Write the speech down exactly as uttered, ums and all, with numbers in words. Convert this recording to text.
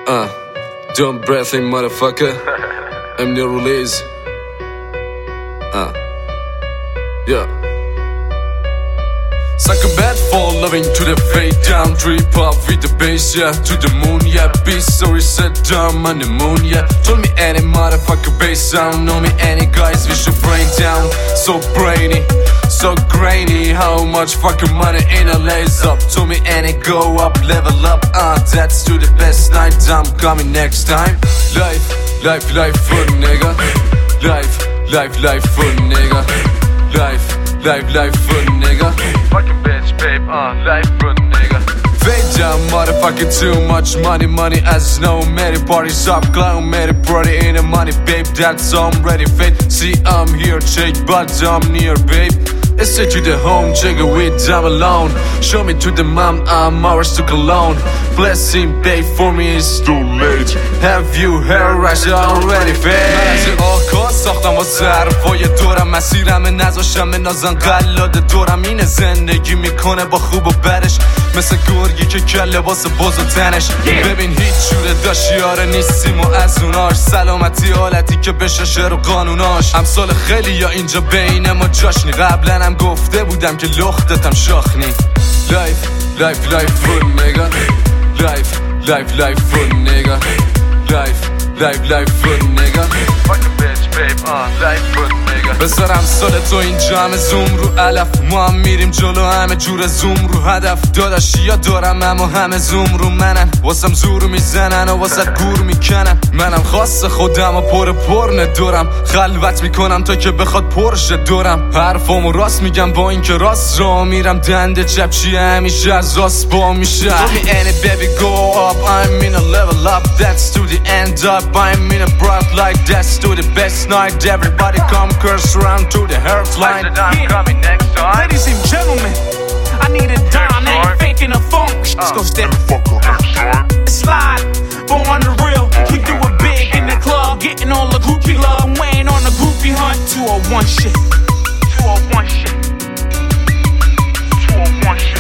Uh, don't breathing motherfucker. I'm new release. Uh, yeah. Suck a bad fall, loving to the fade down. Drip up with the bass, yeah. To the moon, yeah. Beast, sorry, set down on the moon, yeah. Told me any motherfucker bass sound. Know me any guys, we should brain down. So brainy, so grainy. How much fucking money in a lays up? Told me any go up, level up. Uh, that's to the best night. I'm coming next time. Life, life, life for nigga. Life, life, life for nigga. Life, life, life for nigga. Fucking bitch, babe, uh, life for nigga. Fade down, motherfucking too much money, money as no many parties up, clown many party in the money, babe. That's all I'm ready, fate. See, I'm here, check, but I'm near, babe. Let's take you to home, check it with I'm alone. Show me to the mom, I'm ours to cologne. Blessing, babe, for me it's too late. Have you heard rush already, babe? آکا ساختم واسه حرفای دورم، مسیرم نذاشتم نازن قلاده دورم. اینه زندگی میکنه با خوب و بدش، مثل گرگی که کله واسه باز و تنش. ببین هیچ جوره داشت یاره نیستیم و از اوناش، سلامتی حالتی که بشه رو قانوناش. امثال خیلی یا اینجا بین ما جاشنی، قبلا هم گفته بودم که لختتم شاخنی. Life, life, life for nigga. Life, life, life for nigga. Life, life, life for nigga. Fucking bitch, babe, uh, life for nigga. بذارم سال تو اینجا همه زوم رو علف، ما هم میریم جلو همه جور زوم رو هدف. داداش یا دارم اما همه زوم رو منن، واسم زور میزنن و واسه گور میکنن. منم خاص خودم و پر پر ندارم، خلوت میکنم تا که بخواد پرشه دورم. حرفامو راست میگم با این که راست را میرم، دنده چپ چیه همیشه از راست با میشه. Tell me any baby go up, I'm in a level up, that's to the end up. I'm in a bright like that's to the best night. Everybody come curse around to the heartline. I'm coming next time. Ladies and gentlemen, I need a dime, I ain't faking a funk. Let's go step slide, born the real. We do it big in the club, getting all the groupie love. I'm weighing on the groupie hunt. two oh one shit, two oh one shit, two oh one shit.